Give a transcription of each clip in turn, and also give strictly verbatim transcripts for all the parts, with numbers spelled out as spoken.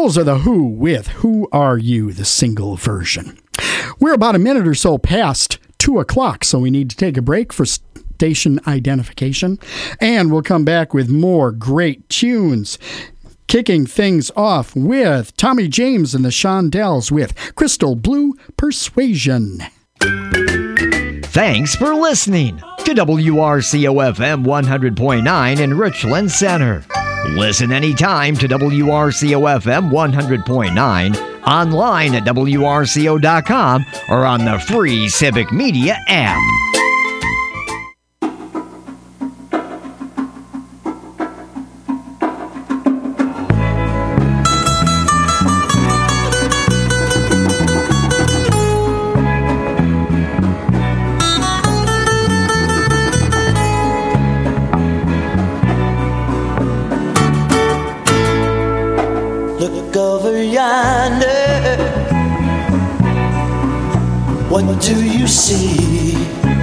Those are the Who with Who Are You, the single version. We're about a minute or so past two o'clock, so we need to take a break for station identification, and we'll come back with more great tunes. Kicking things off with Tommy James and the Shondells with Crystal Blue Persuasion. Thanks for listening to W R C O F M one hundred point nine in Richland Center. Listen anytime to W R C O F M one hundred point nine, online at W R C O dot com, or on the free Civic Media app. What do you see?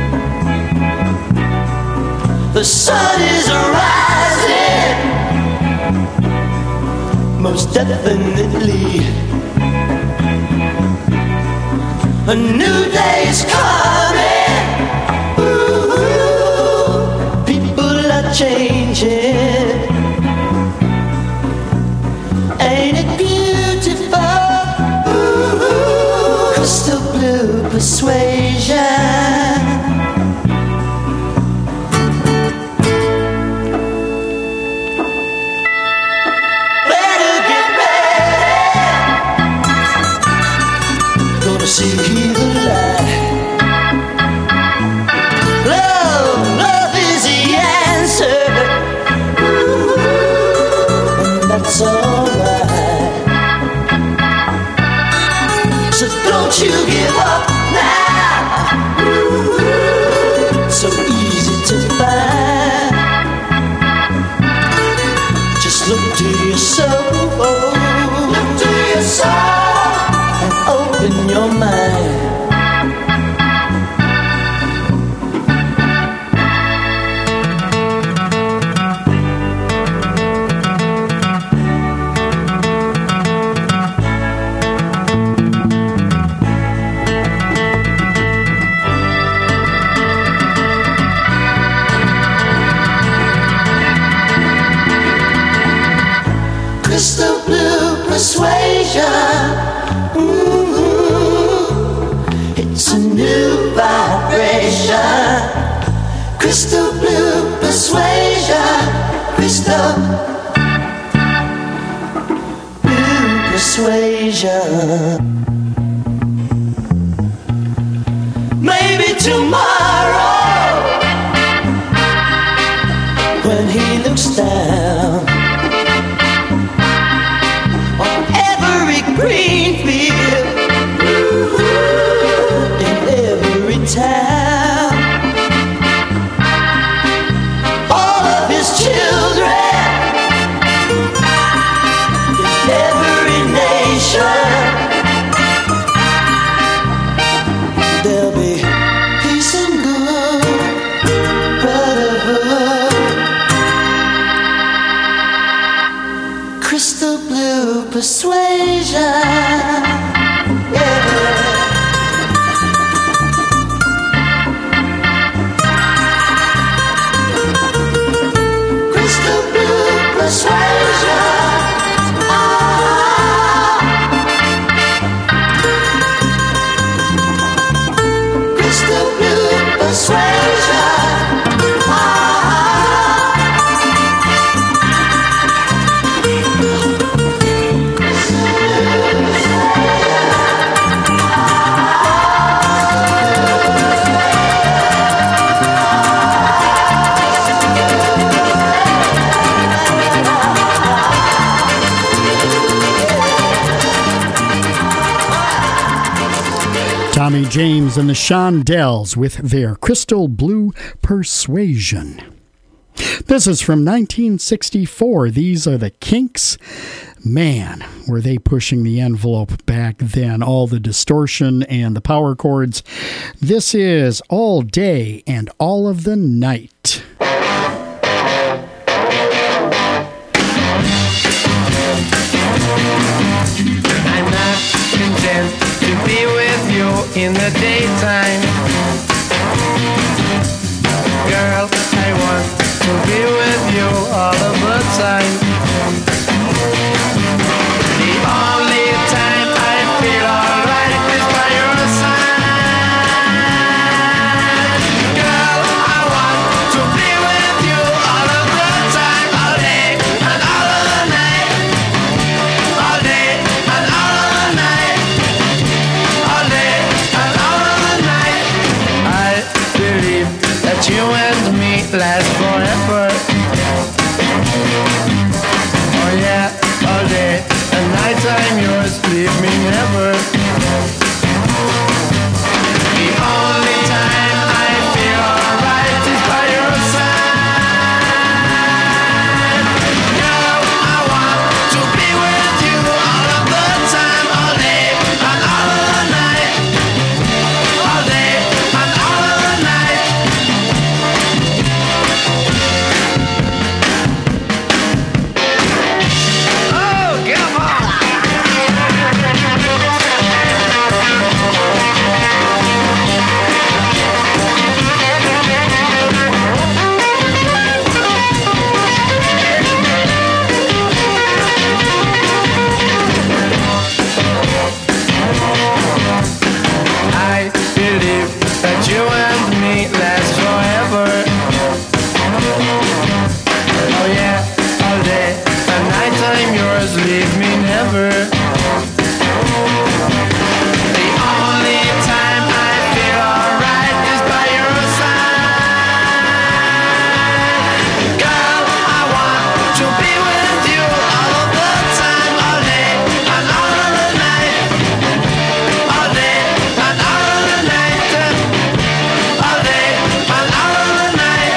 The sun is rising, most definitely. A new day is coming. Ooh, people are changing. Ain't it beautiful? Ooh, crystal blue persuasion. Better get ready. Gonna see the light. Love, love is the answer. Ooh, and that's alright. So don't you give up now. Ooh, so easy to find. Just look to your soul. Look to your soul and open your mind. Crystal blue persuasion. Mm-hmm. It's a new vibration. Crystal blue persuasion. Crystal blue persuasion. Maybe tomorrow, when he looks down green field, ooh, in every town, all of his children, in every nation, there'll be peace and good brotherhood. Crystal blue persuasion. Tommy James and the Shondells with their Crystal Blue Persuasion. This is from nineteen sixty-four. These are the Kinks. Man, were they pushing the envelope back then. All the distortion and the power chords. This is All Day and All of the Night. Thank you. in the daytime. Girl, I want to be with you all of the time. The only time I feel alright is by your side. Girl, I want to be with you all of the time, all day and all of the night. All day and all of the night. All day and all of the night. I believe that you and me last forever. Oh yeah, all day and night I'm yours, leave me never. The only time I feel alright is by your side. Girl, I want to be with you all of the time, all day and all of the night. All day and all of the night. Oh, come on! I believe that you and me last forever. Oh yeah, all day and night I'm yours, leave me never. The only time I feel alright is by your side. Girl, I want to be with you all of the time, all day and all of the night. All day and all of the night. All day and all of the night.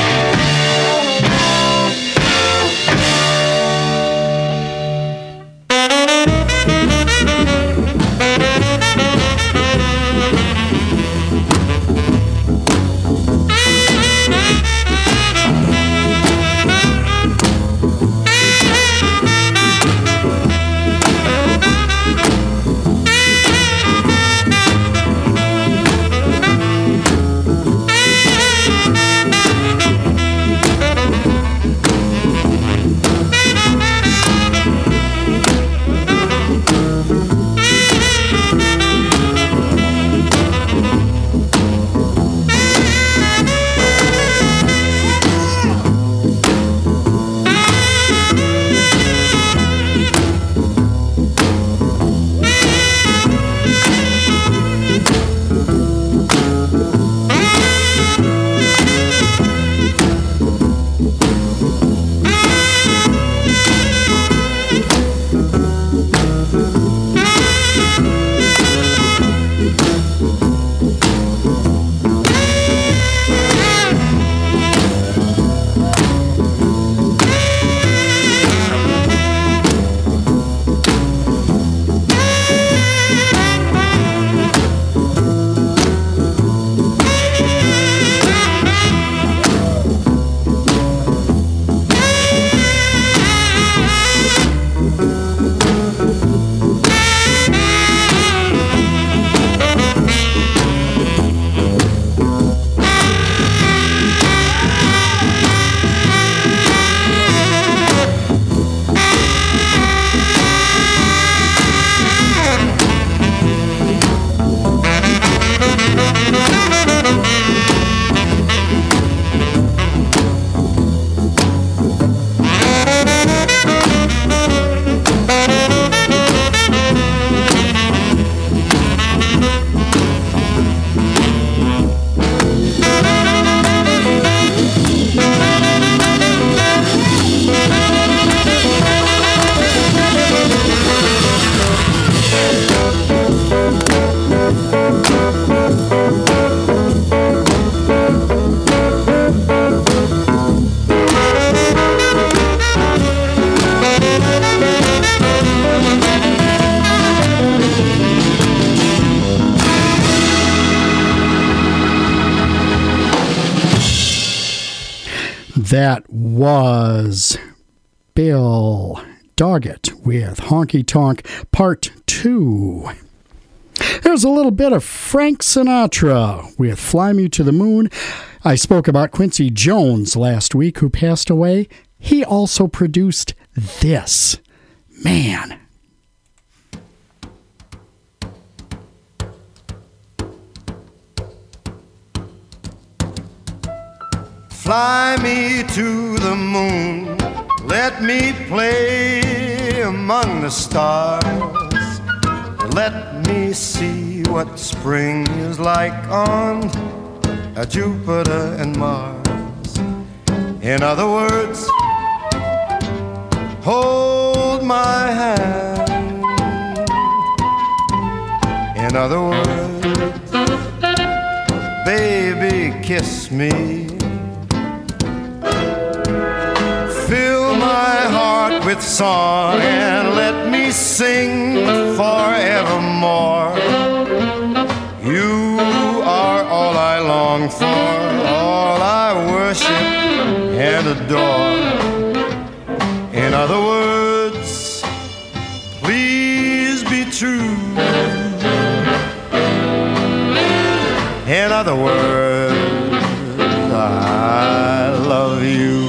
That was Bill Doggett with Honky Tonk Part two. There's a little bit of Frank Sinatra with Fly Me to the Moon. I spoke about Quincy Jones last week, who passed away. He also produced this. Man. Fly me to the moon, let me play among the stars. Let me see what spring is like on Jupiter and Mars. In other words, hold my hand. In other words, baby, kiss me. Fill my heart with song and let me sing forevermore. You are all I long for, all I worship and adore. In other words, please be true. In other words, I love you.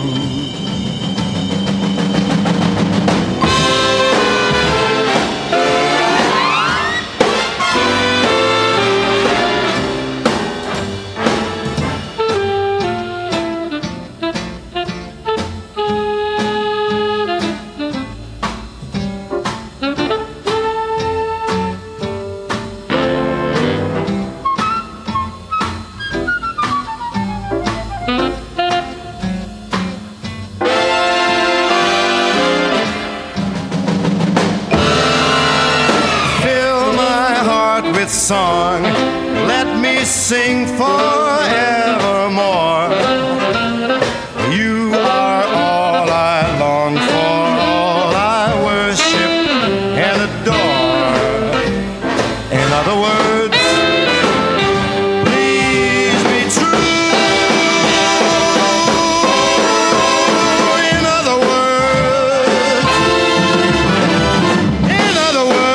Song, let me sing forevermore. You are all I long for, all I worship and adore. In other words, please be true. In other words, in other words,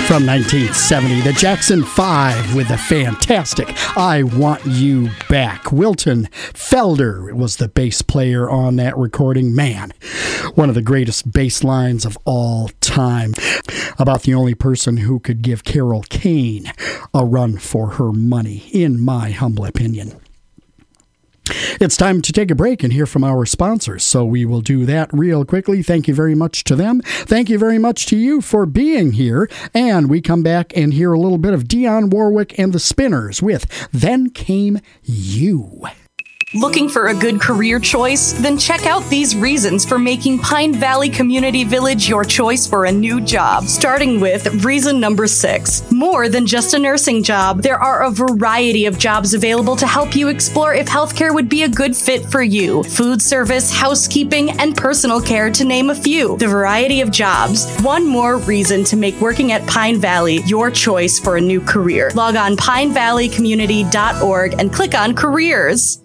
From nineteen seventy, the Jackson Five with the fantastic I Want You Back. Wilton Felder was the bass player on that recording. Man, one of the greatest bass lines of all time. About the only person who could give Carol Kane a run for her money, in my humble opinion. It's time to take a break and hear from our sponsors, so we will do that real quickly. Thank you very much to them. Thank you very much to you for being here. And we come back and hear a little bit of Dionne Warwick and the Spinners with Then Came You. Looking for a good career choice? Then check out these reasons for making Pine Valley Community Village your choice for a new job. Starting with reason number six. More than just a nursing job, there are a variety of jobs available to help you explore if healthcare would be a good fit for you. Food service, housekeeping, and personal care, to name a few. The variety of jobs. One more reason to make working at Pine Valley your choice for a new career. Log on pine valley community dot org and click on careers.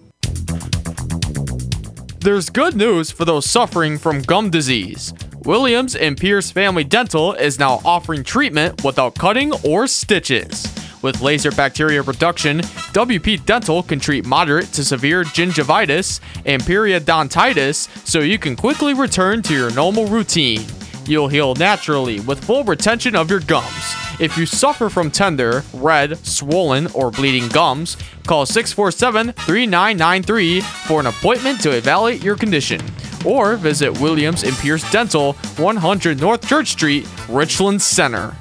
There's good news for those suffering from gum disease. Williams and Pierce Family Dental is now offering treatment without cutting or stitches. With laser bacteria reduction, W P Dental can treat moderate to severe gingivitis and periodontitis so you can quickly return to your normal routine. You'll heal naturally with full retention of your gums. If you suffer from tender, red, swollen, or bleeding gums, call six four seven, three nine nine three for an appointment to evaluate your condition. Or visit Williams and Pierce Dental, one hundred North Church Street, Richland Center.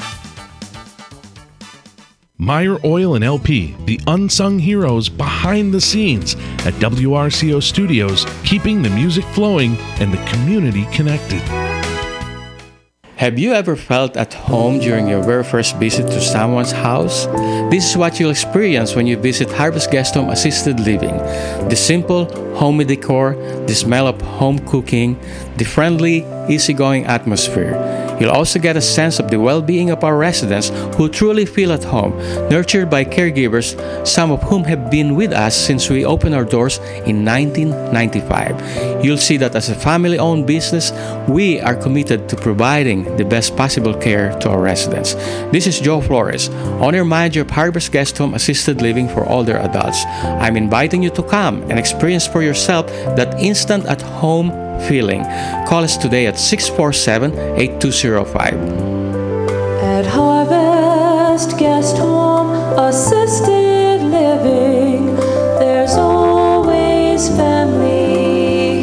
Meyer Oil and L P, the unsung heroes behind the scenes at W R C O Studios, keeping the music flowing and the community connected. Have you ever felt at home during your very first visit to someone's house? This is what you'll experience when you visit Harvest Guest Home Assisted Living. The simple, homey decor, the smell of home cooking, the friendly, easygoing atmosphere. You'll also get a sense of the well-being of our residents who truly feel at home, nurtured by caregivers, some of whom have been with us since we opened our doors in nineteen ninety-five. You'll see that as a family-owned business, we are committed to providing the best possible care to our residents. This is Joe Flores, owner-manager of Harvest Guest Home Assisted Living for older adults. I'm inviting you to come and experience for yourself that instant at-home feeling. Call us today at six four seven, eight two zero five. At Harvest Guest Home Assisted Living, there's always family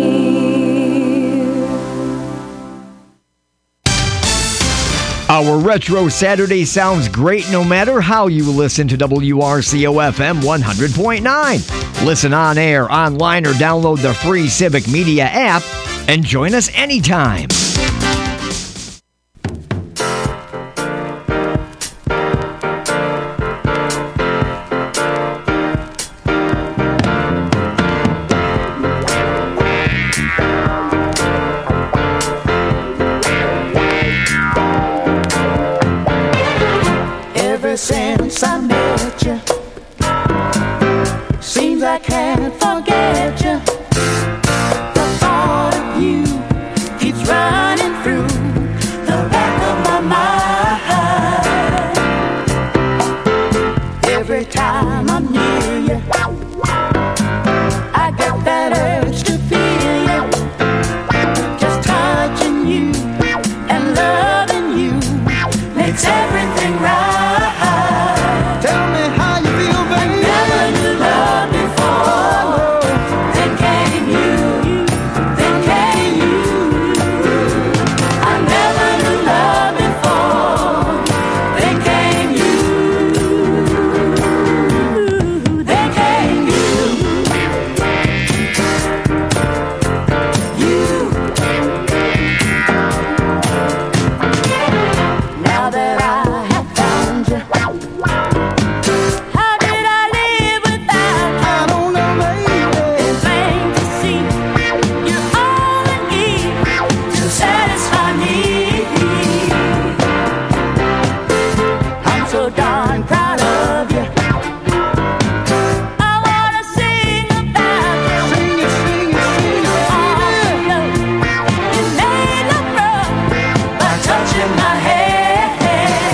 here. Our Retro Saturday sounds great no matter how you listen to W R C O F M one hundred point nine. Listen on air, online, or download the free Civic Media app and join us anytime. Ever since I met you, seems I can't forget you. The thought of you keeps running through the back of my mind. Every time I'm near you, I get that urge to feel you. Just touching you and loving you makes everything right. Tell me how you feel, baby. Never knew love before. Then came you, then came you. I never knew love before. Then came you, then came you. You. Now that I have found you, how did I live without you? I don't know, baby. It's plain to see you're all I need to satisfy me. I'm so darn proud of you. I wanna sing about you. Sing it, sing it, sing it, baby. You made love rough by touching my head.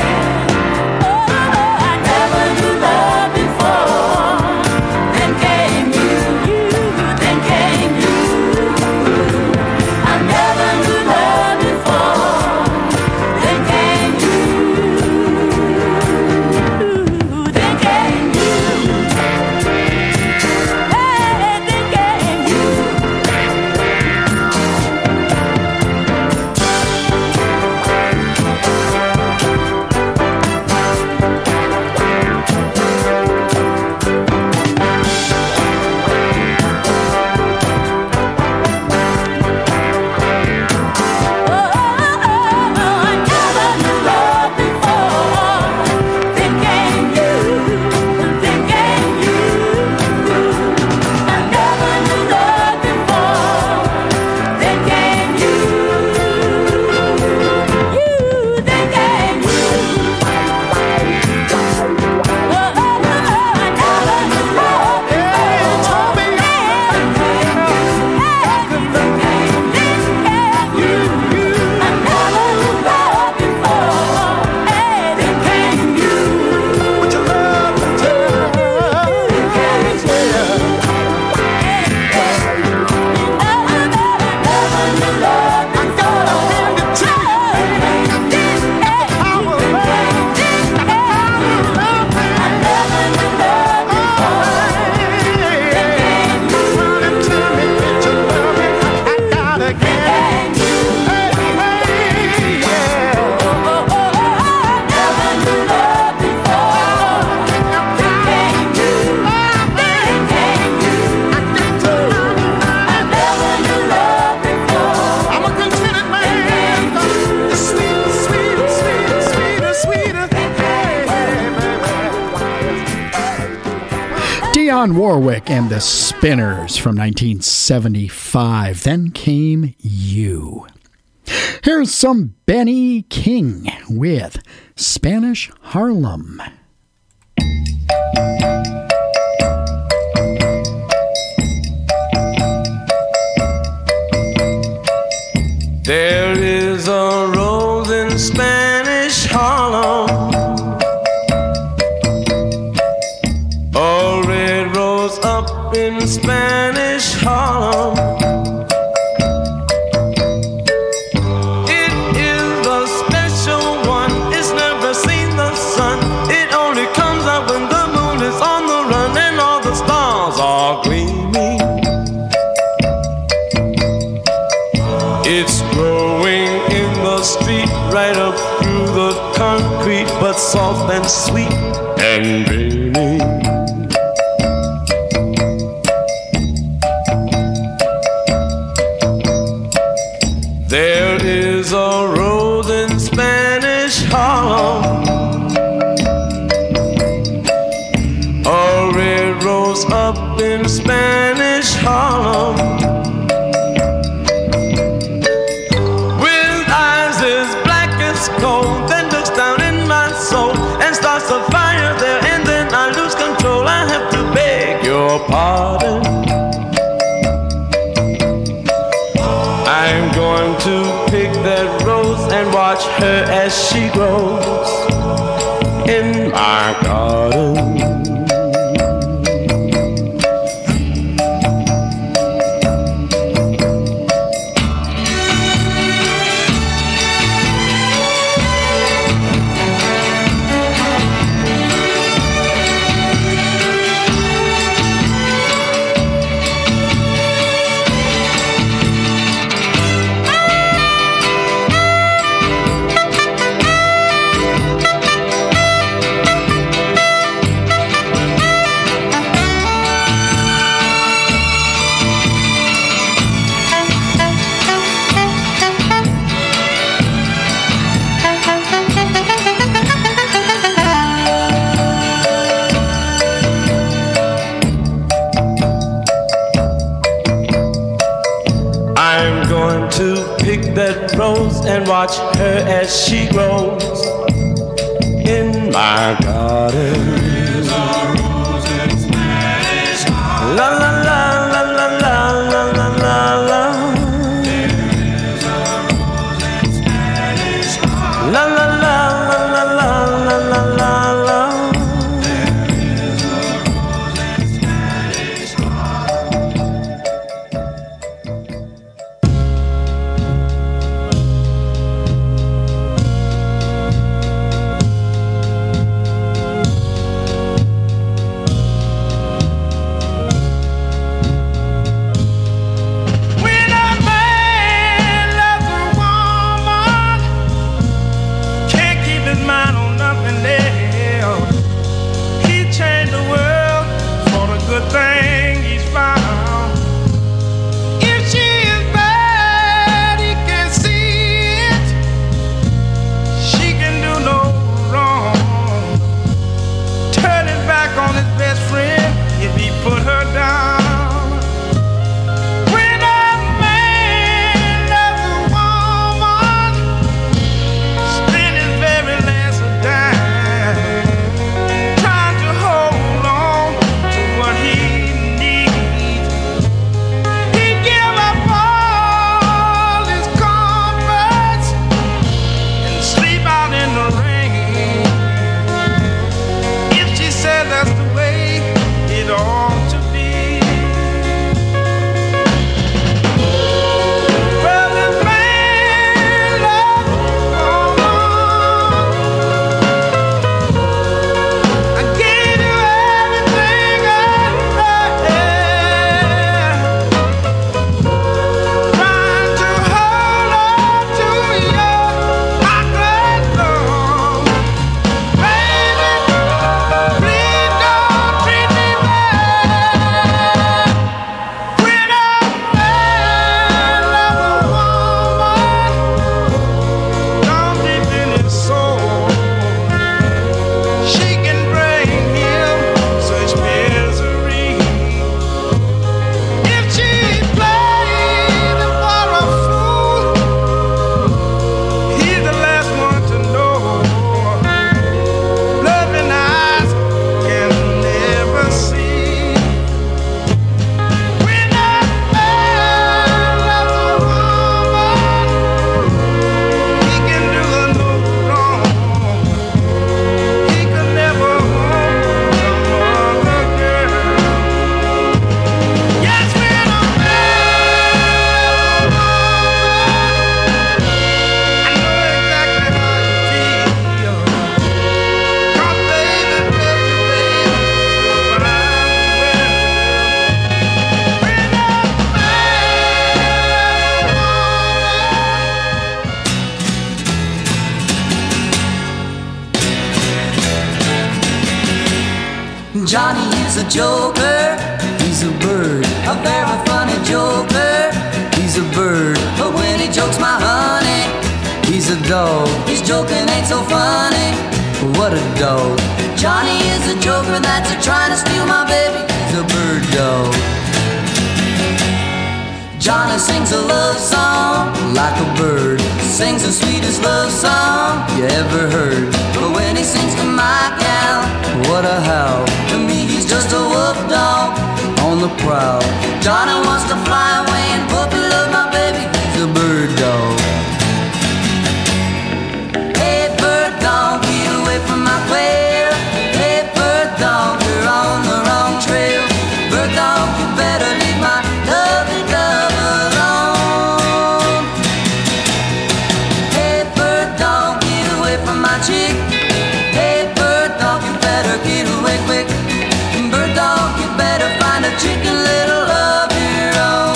Dionne Warwick and the Spinners from nineteen seventy-five. Then came You. Here's some Benny King with Spanish Harlem. There is a rose in Spanish Harlem, a red rose up in Spanish Harlem. It is a special one, it's never seen the sun. It only comes out when the moon is on the run and all the stars are gleaming. It's growing in the street, right up through the concrete, but soft and sweet and dreaming. There is a rose in Spanish Harlem, a red rose up in Spanish Harlem. Cold, then looks down in my soul and starts a fire there, and then I lose control. I have to beg your pardon. I'm going to pick that rose and watch her as she grows in my garden. That rose and watch her as she grows in my garden. There's a rose in Spanish Harlem. La la la la la la la la la la. There is a rose in Spanish Harlem. La la la la la la la la la la. There is a rose in Spanish Harlem. Johnny is a joker, he's a bird, a very funny joker. He's a bird, but when he jokes my honey, he's a dog. His joking ain't so funny, what a dog. Johnny is a joker that's a trying to steal my baby. He's a bird dog. Johnny sings a love song like a bird, sings the sweetest love song you ever heard. But when he sings to my gal, what a howl. To me he's just a wolf dog on the prowl. Johnny wants to fly away and puppy love my baby. He's a bird dog. Hey bird dog, get away from my quail. Hey bird dog, you're on the wrong trail. Bird dog, you better leave my lovely love alone. Hey bird dog, get away from my chick. Hey bird dog, you better get away quick. Bird dog, you better find a chicken little of your own.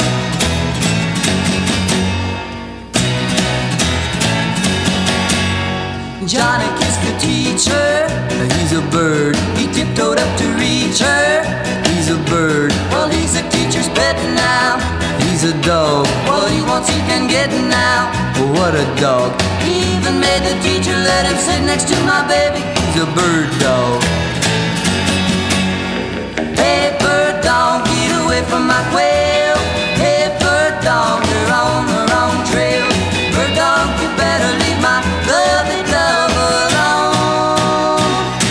Johnny kissed the teacher, he's a bird. He tiptoed up to reach her, he's a bird. Well, he's a teacher's pet now, he's a dog. What he wants he can get now, what a dog. He even made the teacher let him sit next to my baby. He's a bird dog. Hey bird dog, get away from my quail. Hey bird dog, you're on the wrong trail. Bird dog, you better leave my lovely love alone.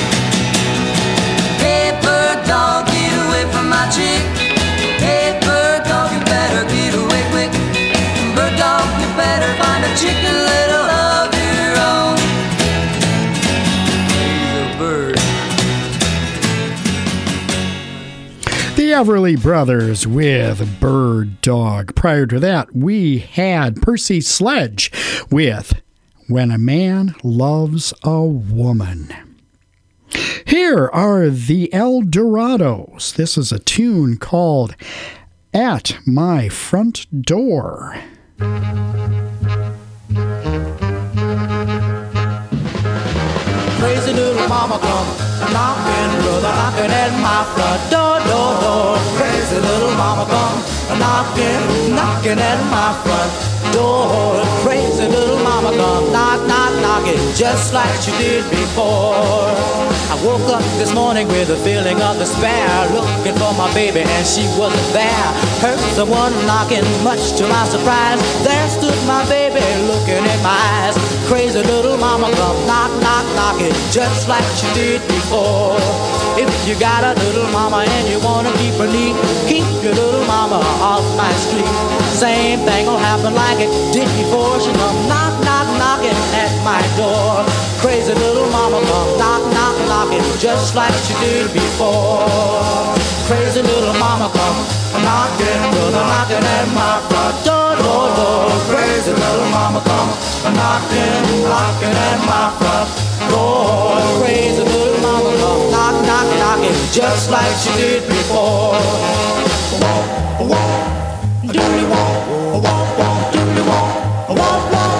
Hey bird dog, get away from my chick. Hey bird dog, you better get away quick. Bird dog, you better find a chicken little of your own. He's a bird. The Everly Brothers with Bird Dog. Prior to that, we had Percy Sledge with When a Man Loves a Woman. Here are the El Dorados. This is a tune called At My Front Door. Crazy little mama come knocking, brother, knocking at my front door, door, door. Crazy little mama come knocking, knocking at my front door. Crazy little mama come knock, knock, knocking, just like she did before. I woke up this morning with a feeling of despair, looking for my baby and she wasn't there. Heard someone knocking, much to my surprise. There stood my baby looking in my eyes. Crazy little mama come knock, knock, knocking, just like she did before. If you got a little mama and you wanna keep her neat, keep your little mama off my street. Same thing will happen like it did before. She come knock, knock, knocking at my door. Crazy little mama come knock, knock, knocking, just like she did before. Crazy little mama come knocking, brother, knocking at my front door, door, door. Crazy little mama come knocking, knocking at my front door. Crazy little mama come knock, knock, knocking, just like she did before. Walk, walk, do you walk, walk, walk, do you walk, walk, walk.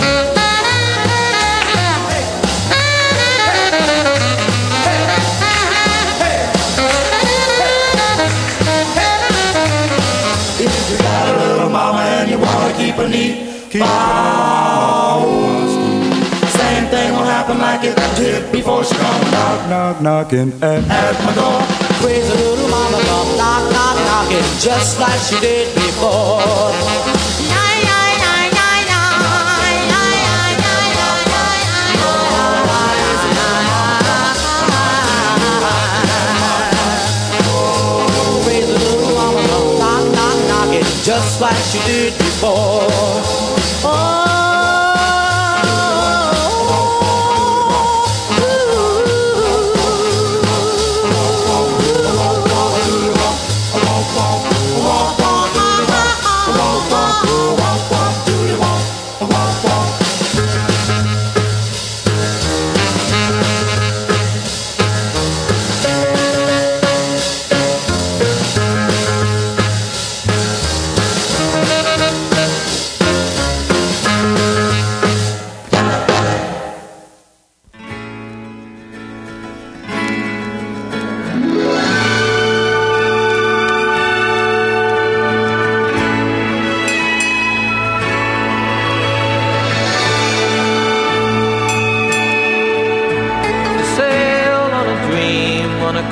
If you got a little mama and you wanna keep her neat, keep her same thing will happen like it did before she come knock, knock, knocking at, at my door. Crazy little mama come knock, knock, knocking, just like she did before. Crazy little mama come knock, knock, knocking, just like she did before. Oh.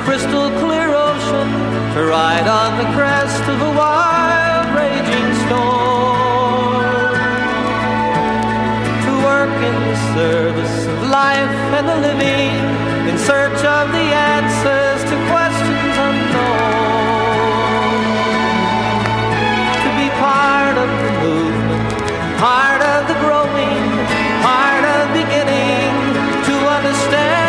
crystal clear ocean, to ride on the crest of a wild raging storm, to work in the service of life and the living, in search of the answers to questions unknown, to be part of the movement, part of the growing, part of beginning to understand.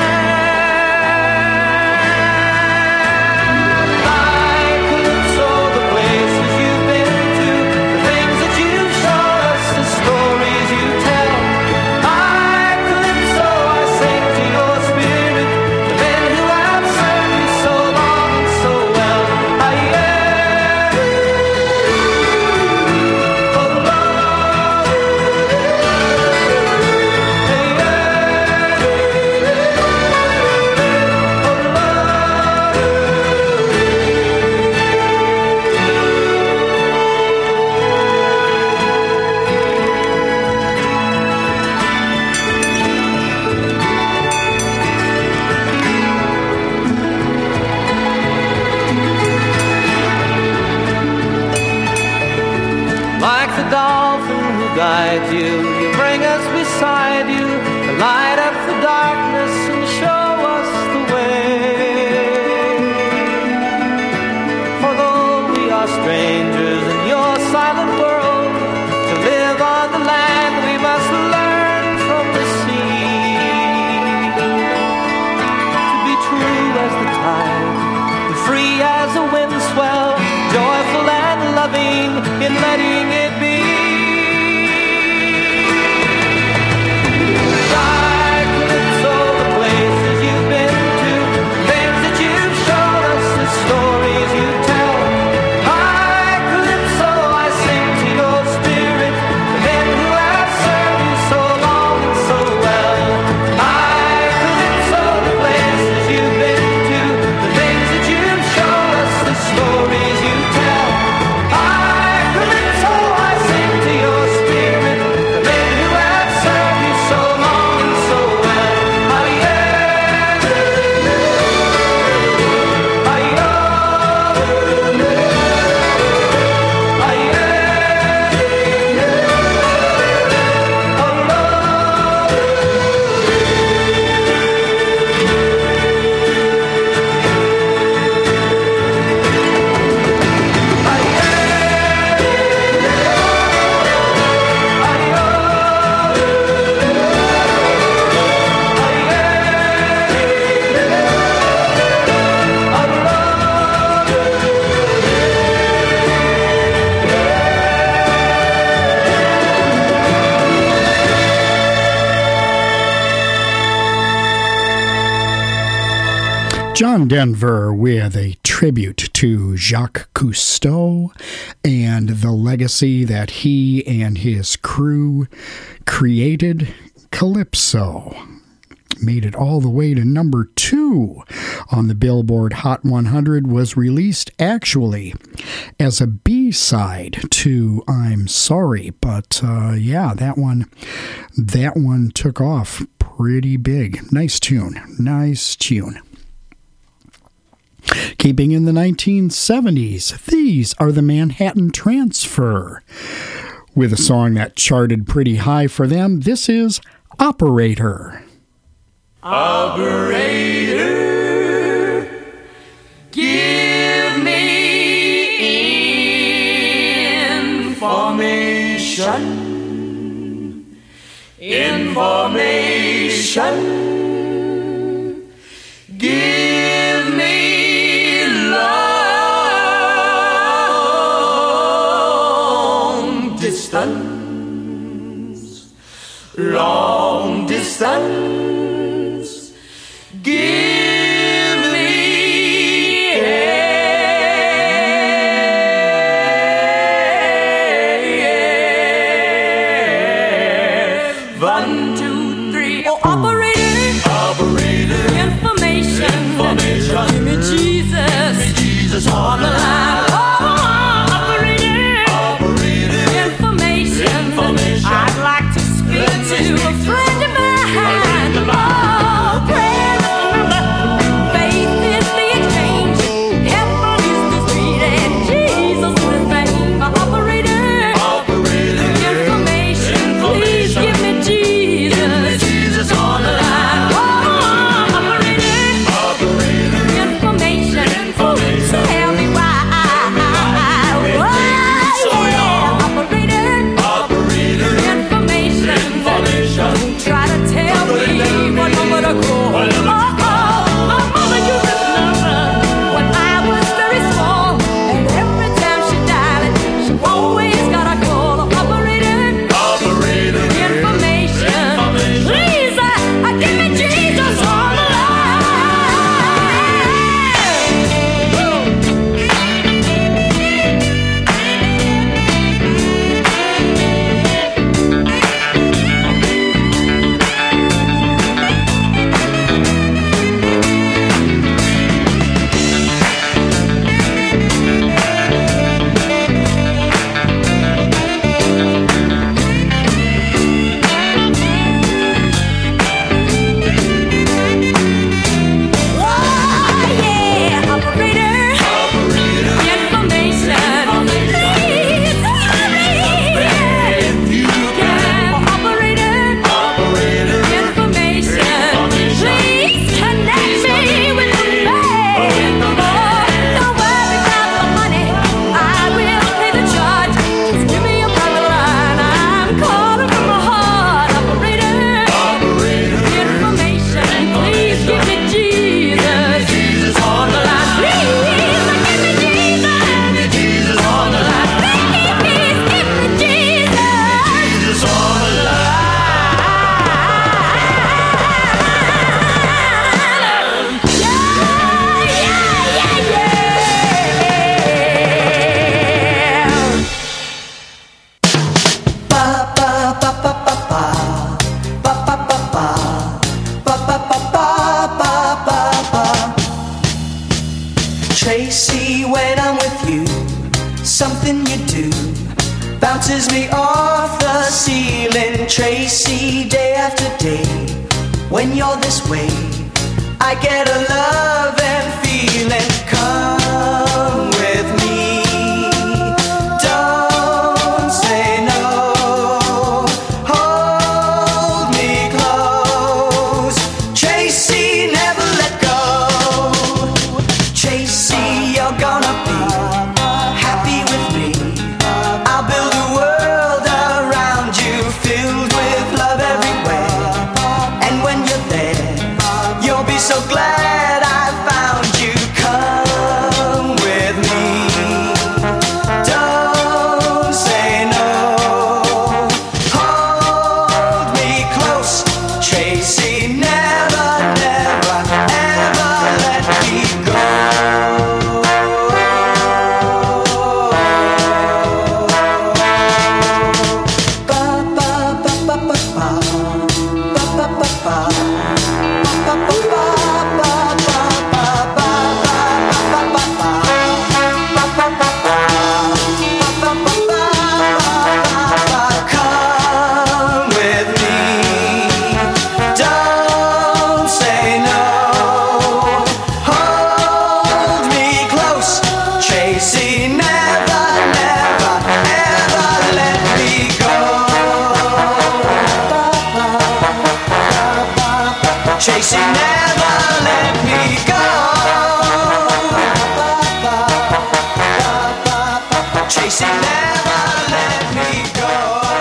Guide you, you bring us beside you, to light up the darkness and show us the way. For though we are strangers in your silent world, to live on the land we must learn from the sea. To be true as the tide, and free as a wind swell, joyful and loving in letting it be. John Denver with a tribute to Jacques Cousteau and the legacy that he and his crew created. Calypso made it all the way to number two on the Billboard Hot one hundred, was released actually as a B-side to I'm Sorry, but uh, yeah, that one, that one took off pretty big. Nice tune, nice tune. Keeping in the nineteen seventies, these are the Manhattan Transfer with a song that charted pretty high for them. This is Operator. Operator, give me information. Information. Give me long distance. Long distance. Give me one, two, three. Oh, operator, operator, information, information. Give me Jesus, give me Jesus on the line. Oh, operator, operator, information, information. I'd like to speak to a friend of mine. Tracy, when I'm with you, something you do bounces me off the ceiling. Tracy, day after day, when you're this way, I get a love and feeling. Come with me, don't say no, hold me close. Tracy, never let go. Tracy, you're gonna be happy with me. I'll build a world around you, filled with love everywhere. And when you're there, you'll be so glad I found you. Come with me, don't say no, hold me close. Tracy, never, never, ever let me go. Come with me, don't say no, hold me close. Tracy, never, never, ever let me go. Tracy, never let me go. Tracy, never let me go.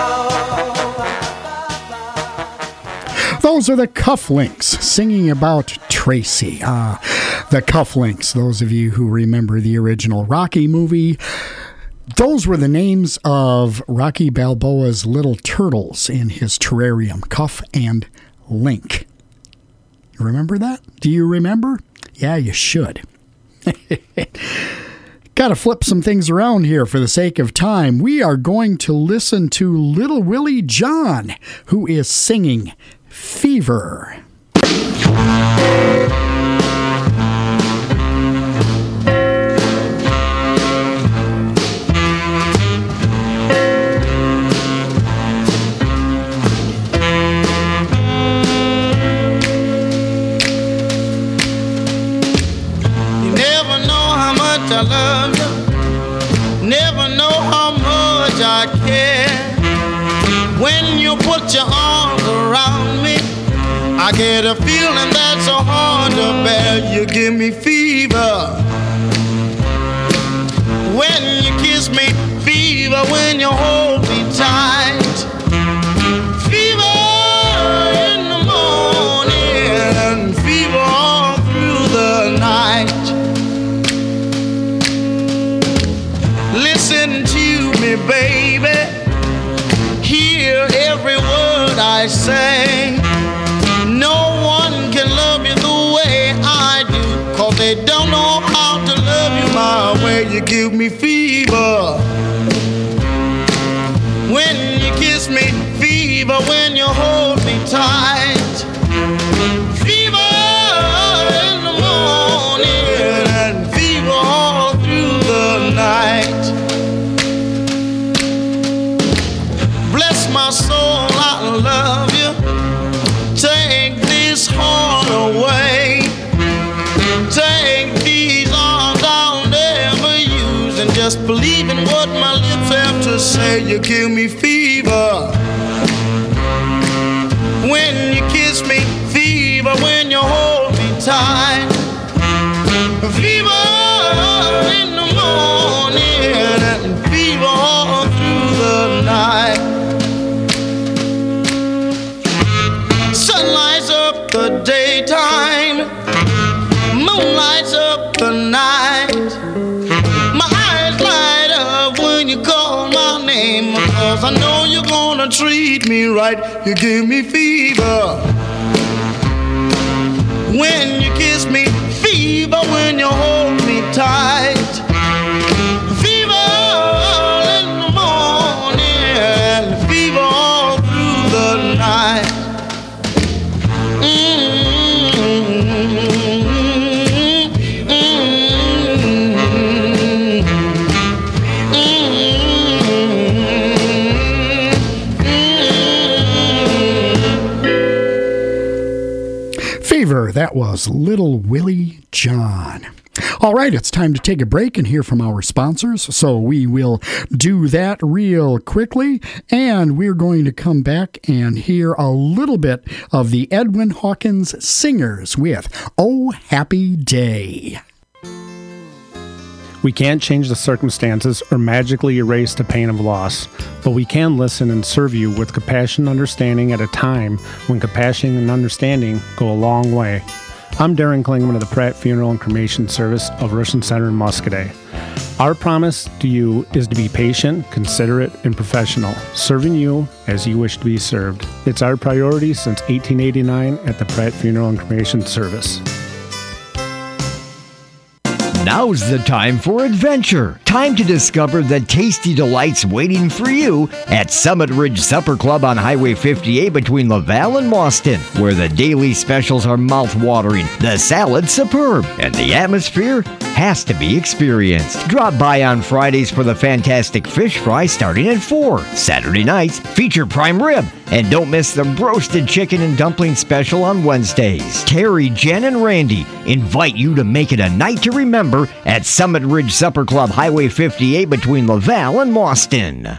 Those are the Cufflinks singing about Tracy. Uh, the Cufflinks, those of you who remember the original Rocky movie, those were the names of Rocky Balboa's little turtles in his terrarium, Cuff and Link. Remember that? Do you remember? Yeah, you should. Got to flip some things around here for the sake of time. We are going to listen to Little Willie John, who is singing Fever. Never know how much I love you. Never know how much I care. When you put your arms around me, I get a feeling that's so hard to bear. You give me fever when you kiss me, fever when you hold me tight. Fever in the morning and fever all through the night. Listen to me, baby. Hear every word I say. No one can love you the way I do, 'cause they don't know how to love you my way. You give me fever when you kiss me, fever when you hold me tight. Fever in the morning and fever all through the night. Bless my soul, I love you. Take this heart away. Take these arms I'll never use, and just believe in what my lips have to say. You give me fever when you kiss me, fever when you hold me tight. Fever in the morning and fever all through the night. Sun lights up the daytime, moon lights up the night. My eyes light up when you call my name, 'cause I know you're gonna treat me right. You give me fever when you kiss me, fever when you hold me tight. Fever in the morning and fever all through the night. Mm-hmm. Mm-hmm. Fever, that was Little Willie John. All right, it's time to take a break and hear from our sponsors, so we will do that real quickly, and we're going to come back and hear a little bit of the Edwin Hawkins Singers with Oh Happy Day. We can't change the circumstances or magically erase the pain of loss, but we can listen and serve you with compassion and understanding at a time when compassion and understanding go a long way. I'm Darren Klingman of the Pratt Funeral and Cremation Service of Richland Center in Muscadet. Our promise to you is to be patient, considerate, and professional, serving you as you wish to be served. It's our priority since eighteen eighty-nine at the Pratt Funeral and Cremation Service. Now's the time for adventure. Time to discover the tasty delights waiting for you at Summit Ridge Supper Club on Highway fifty-eight between Laval and Mauston, where the daily specials are mouth-watering, the salad superb, and the atmosphere has to be experienced. Drop by on Fridays for the fantastic fish fry starting at four. Saturday nights feature prime rib, and don't miss the roasted chicken and dumpling special on Wednesdays. Terry, Jen, and Randy invite you to make it a night to remember at Summit Ridge Supper Club, Highway fifty-eight between Laval and Mauston.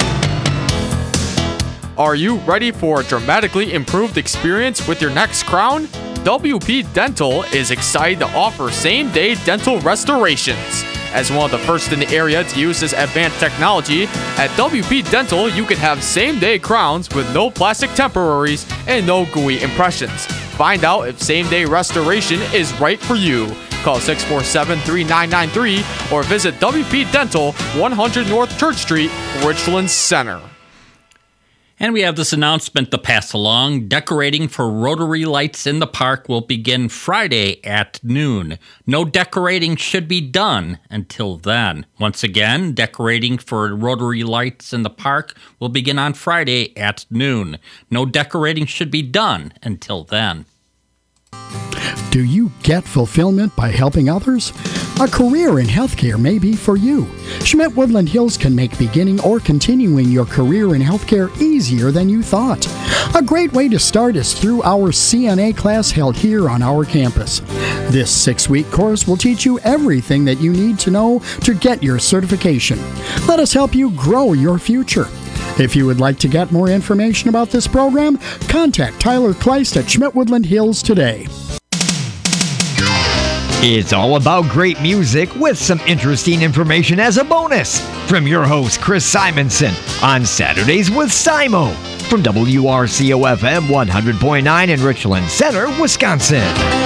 Are you ready for a dramatically improved experience with your next crown? W P Dental is excited to offer same-day dental restorations. As one of the first in the area to use this advanced technology, at W P Dental you can have same-day crowns with no plastic temporaries and no gooey impressions. Find out if same-day restoration is right for you. Call six four seven, three nine nine three or visit W P Dental, one hundred North Church Street, Richland Center. And we have this announcement to pass along. Decorating for Rotary Lights in the Park will begin Friday at noon. No decorating should be done until then. Once again, decorating for Rotary Lights in the Park will begin on Friday at noon. No decorating should be done until then. Do you get fulfillment by helping others? A career in healthcare may be for you. Schmidt Woodland Hills can make beginning or continuing your career in healthcare easier than you thought. A great way to start is through our C N A class held here on our campus. This six-week course will teach you everything that you need to know to get your certification. Let us help you grow your future. If you would like to get more information about this program, contact Tyler Kleist at Schmidt Woodland Hills today. It's all about great music with some interesting information as a bonus from your host, Chris Simonson, on Saturdays with Simo from W R C O F M one hundred point nine in Richland Center, Wisconsin.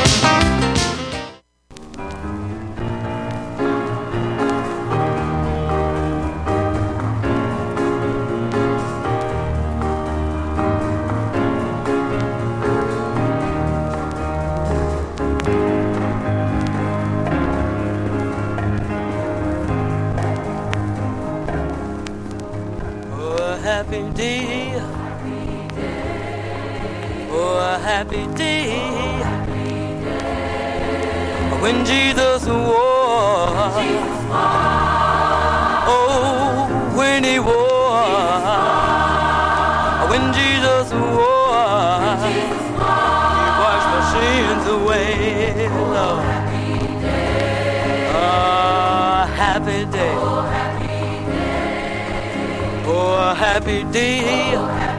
happy day. Oh, a happy day. When Jesus was. Oh, when he was. When Jesus was. He washed my sins away. Lord. A happy day. Oh, a happy day.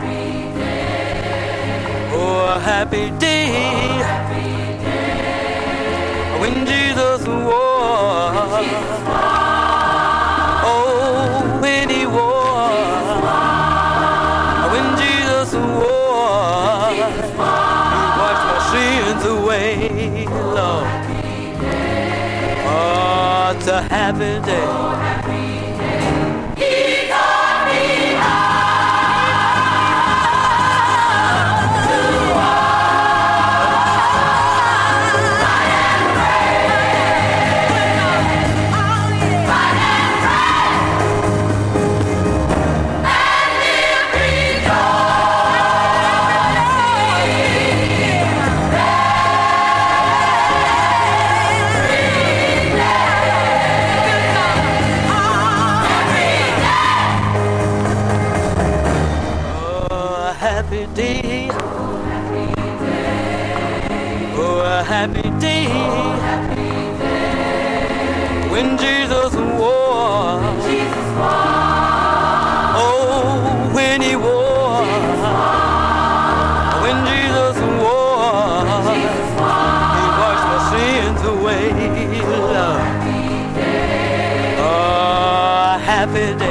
Oh, a happy day. When Jesus was. Oh, when he was. When Jesus was. He washed my sins away, Lord. Oh, it's a happy day. a happy day. When Jesus wore. Oh, when he wore. When Jesus wore. He washed my sins away. Oh, a happy day.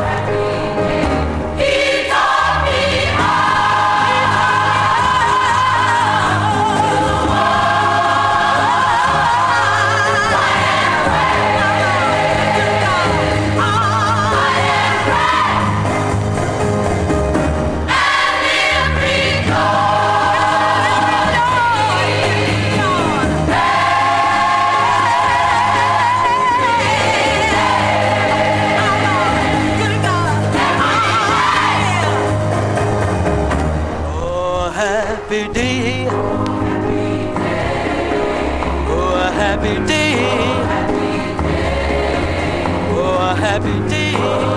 Happy day. Oh, a happy day. Oh, a happy day.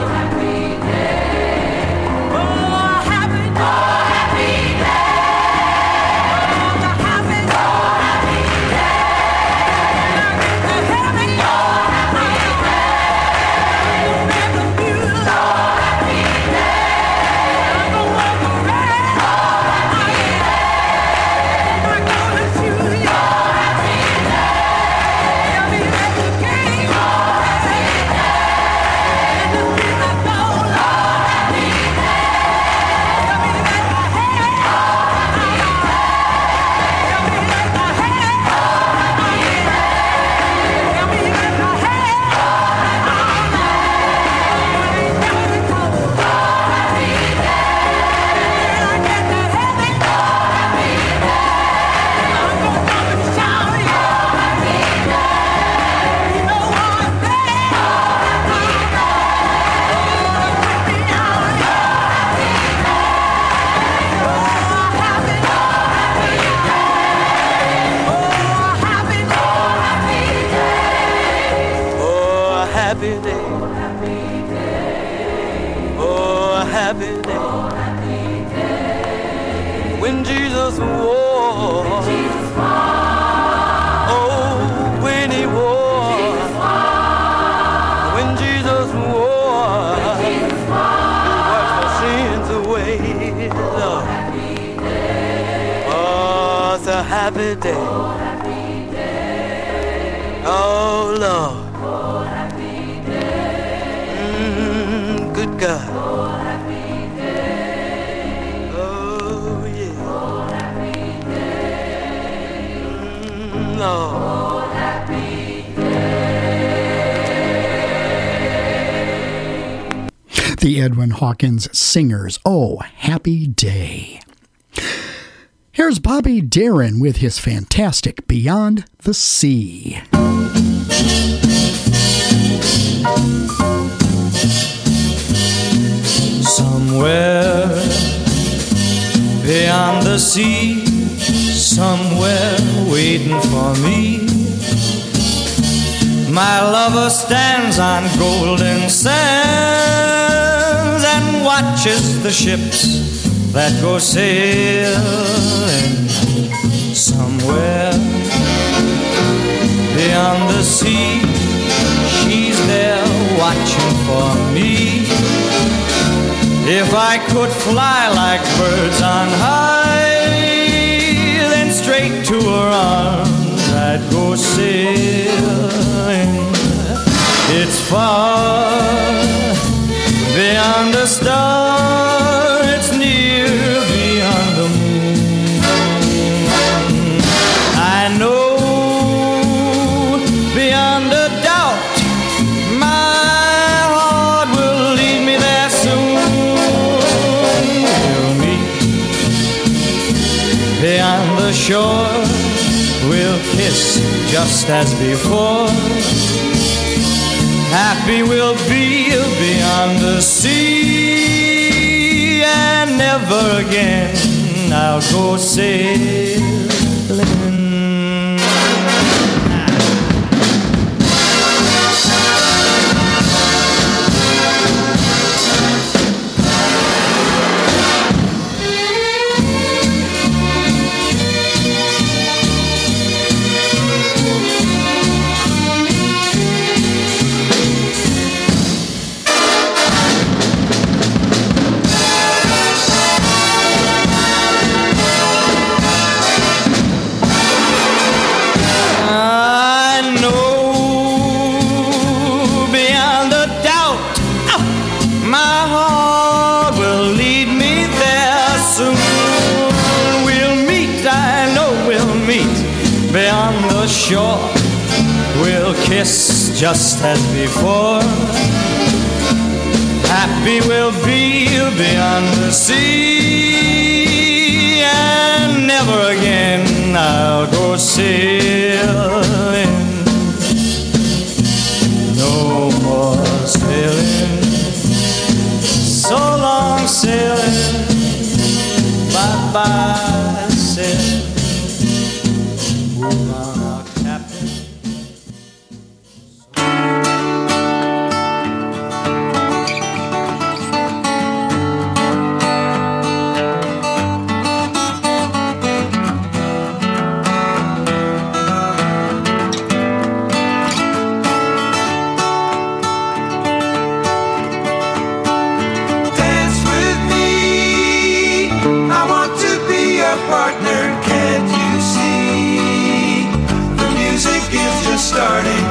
When Jesus wore, oh, when he wore, when Jesus wore, he washed my sins away. Oh, it's a happy day. Oh, Lord. Mm, good God. Lord. The Edwin Hawkins Singers. Oh, happy day. Here's Bobby Darin with his fantastic Beyond the Sea. Somewhere beyond the sea, somewhere waiting for me, my lover stands on golden sands and watches the ships that go sailing. Somewhere beyond the sea, she's there watching for me. If I could fly like birds on high, then straight to her arms I'd go sailing. It's far beyond the star, it's near beyond the moon. I know beyond a doubt my heart will lead me there soon. We'll meet beyond the shore, we'll kiss just as before. Happy we'll be beyond the sea, and never again I'll go sailing. beyond the shore. We'll kiss just as before. Happy we'll be beyond the sea, and never again I'll go sailing. No more sailing, so long sailing, bye-bye sailing. Move on, our captain. Dance with me, I want to be your partner. Can't you see? The music is just starting.